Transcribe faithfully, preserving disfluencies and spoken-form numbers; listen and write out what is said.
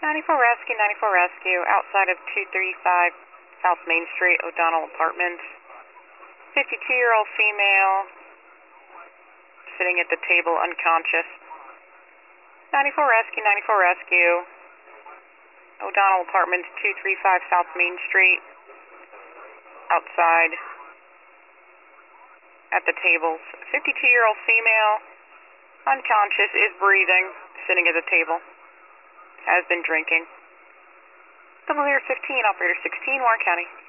ninety-four Rescue, ninety-four Rescue, outside of two thirty-five South Main Street, O'Donnell Apartments. fifty-two-year-old female, sitting at the table unconscious. ninety-four Rescue, ninety-four Rescue, O'Donnell Apartments, two thirty-five South Main Street, outside at the tables. fifty-two-year-old female, unconscious, is breathing, sitting at the table. Has been drinking. Double zero fifteen, operator sixteen, Warren County.